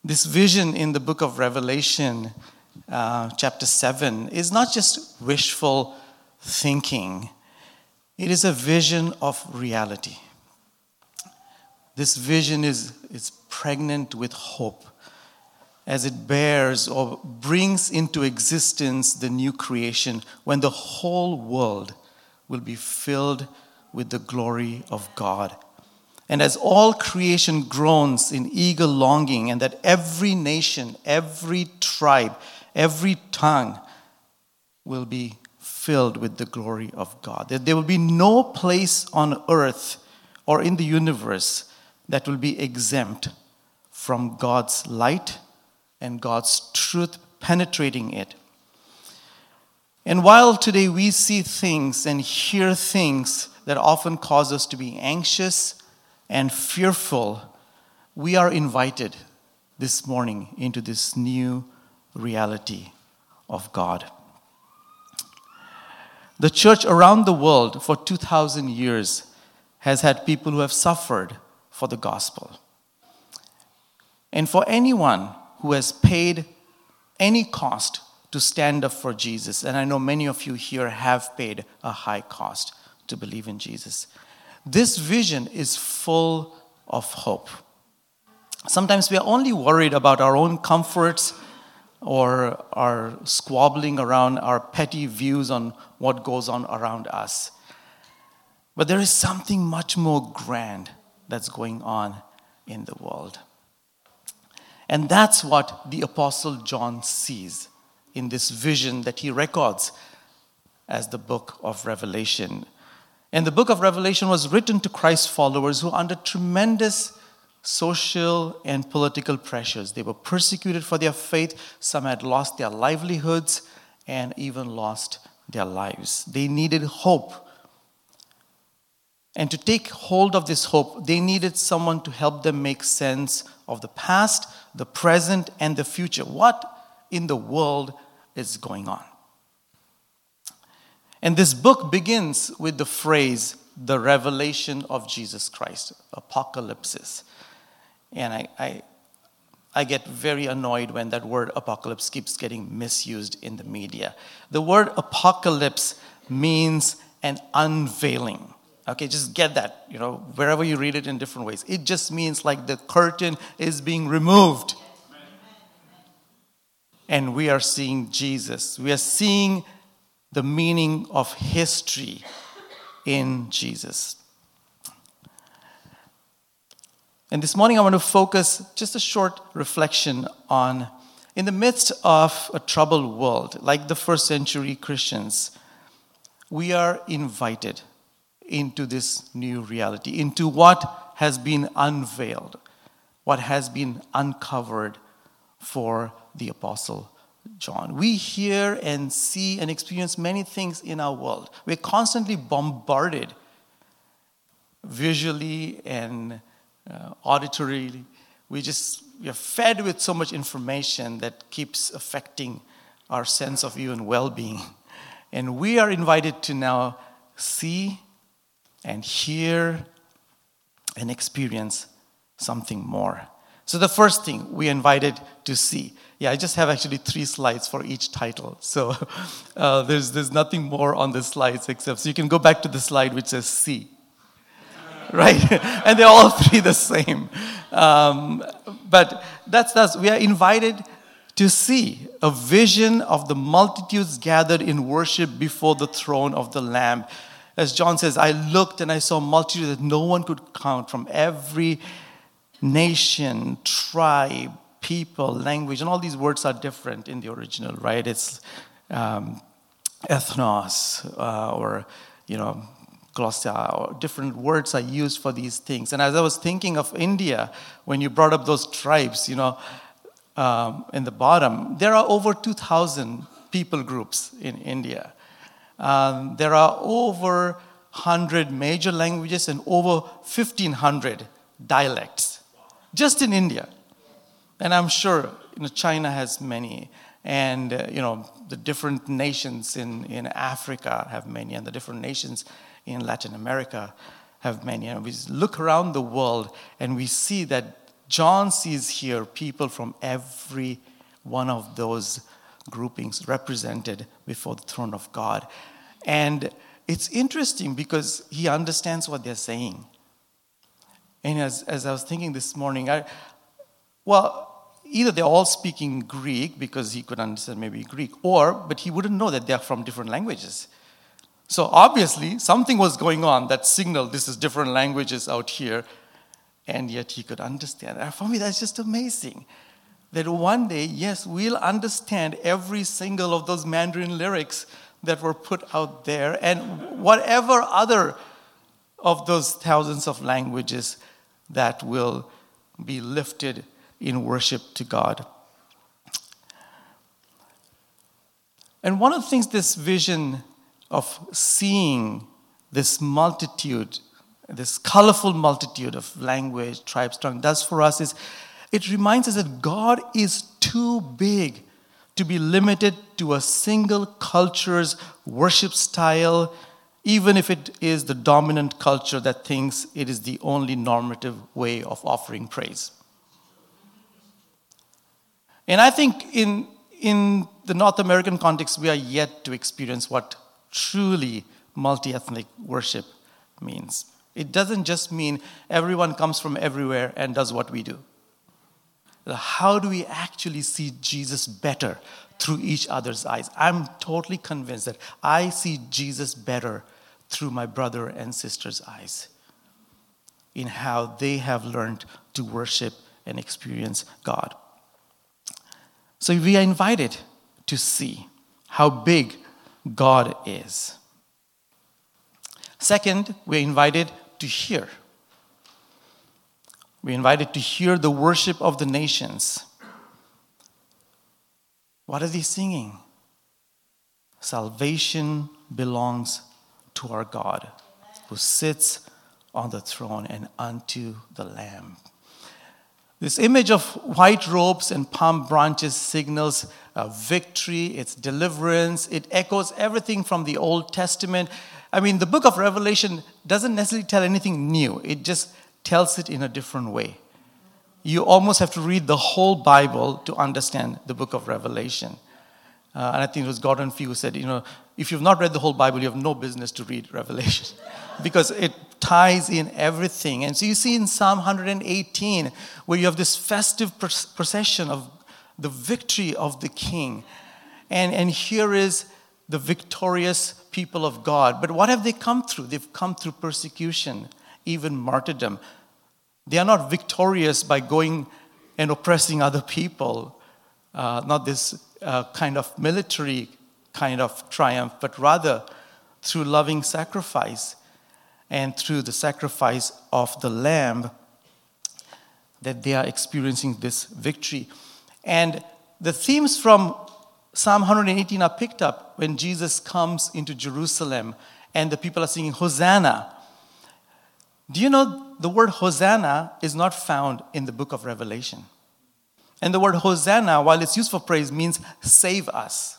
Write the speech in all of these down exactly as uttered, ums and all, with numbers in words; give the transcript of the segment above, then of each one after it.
This vision in the book of Revelation, uh, chapter seven, is not just wishful thinking. It is a vision of reality. This vision is, is pregnant with hope as it bears or brings into existence the new creation when the whole world will be filled with the glory of God. And as all creation groans in eager longing, and that every nation, every tribe, every tongue will be filled with the glory of God. That there will be no place on earth or in the universe that will be exempt from God's light and God's truth penetrating it. And while today we see things and hear things that often cause us to be anxious and fearful, we are invited this morning into this new reality of God. The church around the world for two thousand years has had people who have suffered for the gospel. And for anyone who has paid any cost to stand up for Jesus, and I know many of you here have paid a high cost to believe in Jesus, this vision is full of hope. Sometimes we are only worried about our own comforts or our squabbling around our petty views on what goes on around us. But there is something much more grand that's going on in the world. And that's what the Apostle John sees in this vision that he records as the book of Revelation. And the book of Revelation was written to Christ followers who, under tremendous social and political pressures, they were persecuted for their faith. Some had lost their livelihoods and even lost their lives. They needed hope. And to take hold of this hope, they needed someone to help them make sense of the past, the present, and the future. What in the world is going on? And this book begins with the phrase, the revelation of Jesus Christ, apocalypsis. And I, I, I get very annoyed when that word apocalypse keeps getting misused in the media. The word apocalypse means an unveiling. Okay, just get that, you know, wherever you read it in different ways. It just means like the curtain is being removed. And we are seeing Jesus. We are seeing the meaning of history in Jesus. And this morning I want to focus just a short reflection on, in the midst of a troubled world, like the first century Christians, we are invited into this new reality, into what has been unveiled, what has been uncovered for the Apostle John. We hear and see and experience many things in our world. We're constantly bombarded visually and uh, auditorily. We just we are fed with so much information that keeps affecting our sense of view and well-being. And we are invited to now see and hear and experience something more. So the first thing we invited to see. Yeah, I just have actually three slides for each title. So uh, there's there's nothing more on the slides except, so you can go back to the slide which says see. Right? And they're all three the same. Um, but that's us. We are invited to see a vision of the multitudes gathered in worship before the throne of the Lamb. As John says, I looked and I saw multitudes that no one could count, from every nation, tribe, people, language, and all these words are different in the original, right? It's um, ethnos, uh, or, you know, glossia, or different words are used for these things. And as I was thinking of India, when you brought up those tribes, you know, um, in the bottom, there are over two thousand people groups in India. Um, there are over one hundred major languages and over fifteen hundred dialects, just in India. And I'm sure, you know, China has many, and uh, you know, the different nations in, in Africa have many, and the different nations in Latin America have many. And we look around the world and we see that John sees here people from every one of those groupings represented before the throne of God. And it's interesting because he understands what they're saying. And as, as I was thinking this morning, I, well, either they're all speaking Greek because he could understand maybe Greek, or, but he wouldn't know that they're from different languages. So obviously, something was going on that signaled this is different languages out here, and yet he could understand. And for me, that's just amazing. That one day, yes, we'll understand every single of those Mandarin lyrics that were put out there, and whatever other of those thousands of languages that will be lifted in worship to God. And one of the things this vision of seeing this multitude, this colorful multitude of language, tribes, tongue does for us is it reminds us that God is too big to be limited to a single culture's worship style, even if it is the dominant culture that thinks it is the only normative way of offering praise. And I think in, in the North American context, we are yet to experience what truly multi-ethnic worship means. It doesn't just mean everyone comes from everywhere and does what we do. How do we actually see Jesus better through each other's eyes? I'm totally convinced that I see Jesus better through my brother and sister's eyes in how they have learned to worship and experience God. So we are invited to see how big God is. Second, we're invited to hear. We're invited to hear the worship of the nations. What are they singing? Salvation belongs to our God, who sits on the throne and unto the Lamb. This image of white robes and palm branches signals uh, victory, it's deliverance. It echoes everything from the Old Testament. I mean, the book of Revelation doesn't necessarily tell anything new. It just tells it in a different way. You almost have to read the whole Bible to understand the book of Revelation. Uh, and I think it was Gordon Fee who said, you know, if you've not read the whole Bible, you have no business to read Revelation because it ties in everything. And so you see in Psalm one eighteen, where you have this festive procession of the victory of the King. And, and here is the victorious people of God. But what have they come through? They've come through persecution, even martyrdom. They are not victorious by going and oppressing other people, uh, not this uh, kind of military kind of triumph, but rather through loving sacrifice and through the sacrifice of the Lamb that they are experiencing this victory. And the themes from Psalm one eighteen are picked up when Jesus comes into Jerusalem and the people are singing Hosanna. Do you know the word Hosanna is not found in the book of Revelation? And the word Hosanna, while it's used for praise, means save us.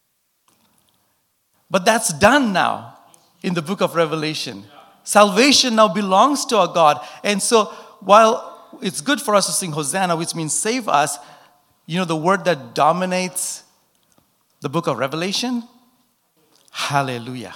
But that's done now in the book of Revelation. Salvation now belongs to our God. And so while it's good for us to sing Hosanna, which means save us, you know the word that dominates the book of Revelation? Hallelujah.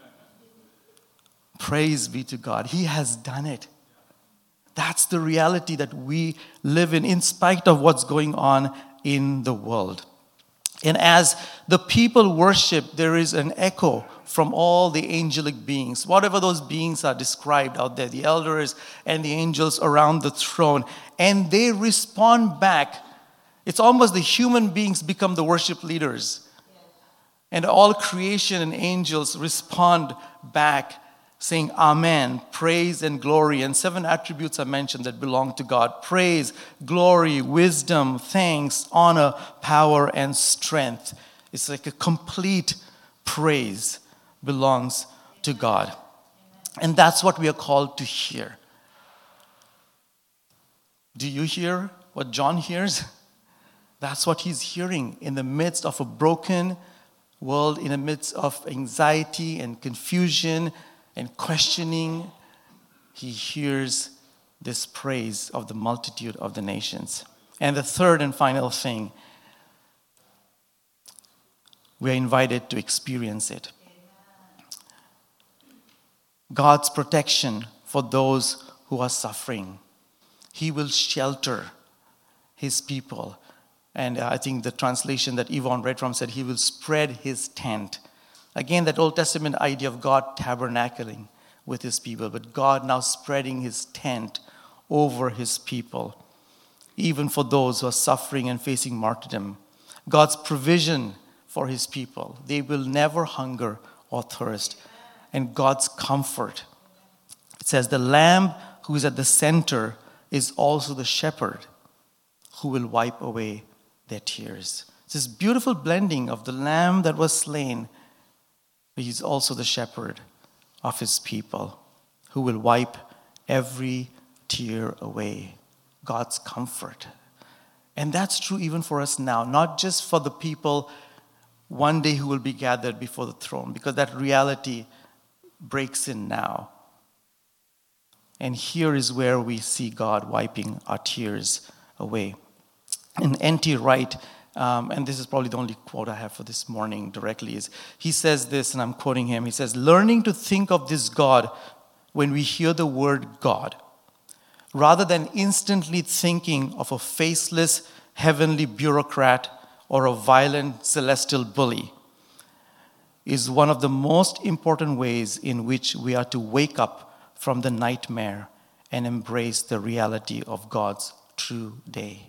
Praise be to God. He has done it. That's the reality that we live in, in spite of what's going on in the world. And as the people worship, there is an echo from all the angelic beings, whatever those beings are described out there, the elders and the angels around the throne, and they respond back. It's almost the human beings become the worship leaders. And all creation and angels respond back saying amen, praise and glory. And seven attributes are mentioned that belong to God. Praise, glory, wisdom, thanks, honor, power, and strength. It's like a complete praise belongs to God. And that's what we are called to hear. Do you hear what John hears? That's what he's hearing in the midst of a broken world, in the midst of anxiety and confusion and questioning. He hears this praise of the multitude of the nations. And the third and final thing, we are invited to experience it. God's protection for those who are suffering. He will shelter his people. And I think the translation that Yvonne read from said, he will spread his tent. Again, that Old Testament idea of God tabernacling with his people, but God now spreading his tent over his people, even for those who are suffering and facing martyrdom. God's provision for his people. They will never hunger or thirst. And God's comfort. It says, the Lamb who is at the center is also the shepherd who will wipe away their tears. It's this beautiful blending of the Lamb that was slain, but he's also the shepherd of his people who will wipe every tear away. God's comfort. And that's true even for us now, not just for the people one day who will be gathered before the throne, because that reality breaks in now. And here is where we see God wiping our tears away. And N T Wright, um, and this is probably the only quote I have for this morning directly, is he says this, and I'm quoting him. He says, learning to think of this God when we hear the word God, rather than instantly thinking of a faceless heavenly bureaucrat or a violent celestial bully, is one of the most important ways in which we are to wake up from the nightmare and embrace the reality of God's true day.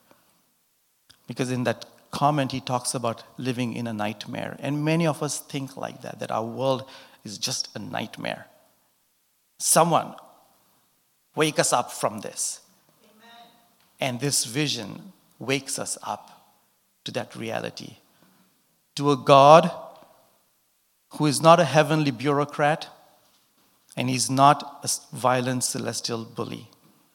Because in that comment, he talks about living in a nightmare. And many of us think like that, that our world is just a nightmare. Someone wake us up from this. Amen. And this vision wakes us up to that reality. To a God who is not a heavenly bureaucrat, and he's not a violent celestial bully.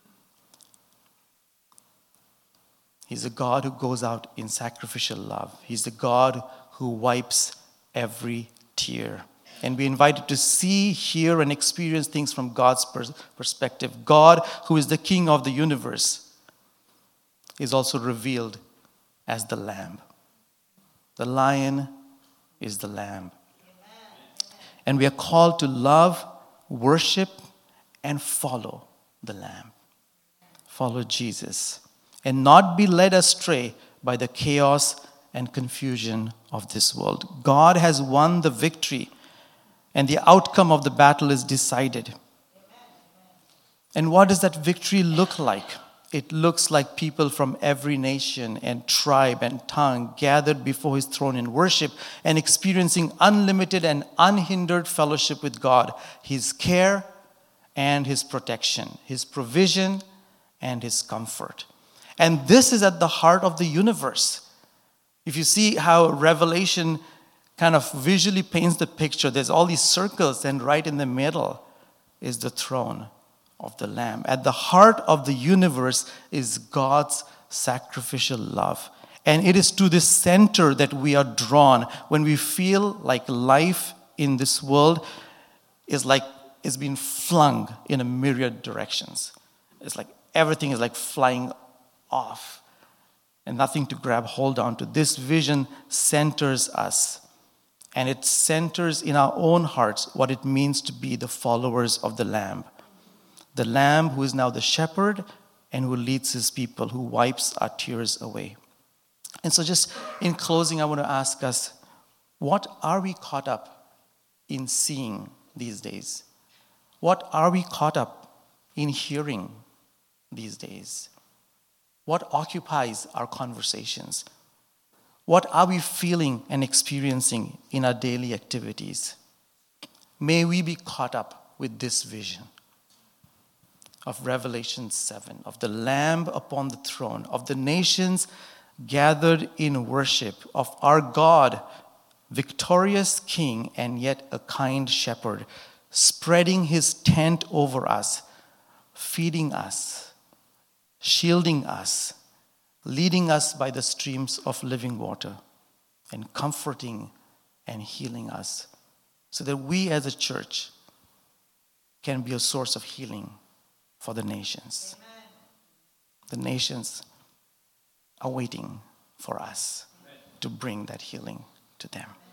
He's a God who goes out in sacrificial love. He's the God who wipes every tear. And we're invited to see, hear, and experience things from God's perspective. God, who is the King of the universe, is also revealed as the Lamb. The lion is the Lamb. And we are called to love, worship, and follow the Lamb. Follow Jesus. And not be led astray by the chaos and confusion of this world. God has won the victory, and the outcome of the battle is decided. And what does that victory look like? It looks like people from every nation and tribe and tongue gathered before his throne in worship and experiencing unlimited and unhindered fellowship with God, his care and his protection, his provision and his comfort. And this is at the heart of the universe. If you see how Revelation kind of visually paints the picture, there's all these circles, and right in the middle is the throne of the Lamb. At the heart of the universe is God's sacrificial love. And it is to this center that we are drawn when we feel like life in this world is like is being flung in a myriad directions. It's like everything is like flying off and nothing to grab hold on to. This vision centers us, and it centers in our own hearts what it means to be the followers of the Lamb. The Lamb who is now the shepherd and who leads his people, who wipes our tears away. And so just in closing, I want to ask us, what are we caught up in seeing these days? What are we caught up in hearing these days? What occupies our conversations? What are we feeling and experiencing in our daily activities? May we be caught up with this vision of Revelation seven, of the Lamb upon the throne, of the nations gathered in worship, of our God, victorious King and yet a kind shepherd, spreading his tent over us, feeding us, shielding us, leading us by the streams of living water, and comforting and healing us, so that we as a church can be a source of healing for the nations. The nations are waiting for us to bring that healing to them.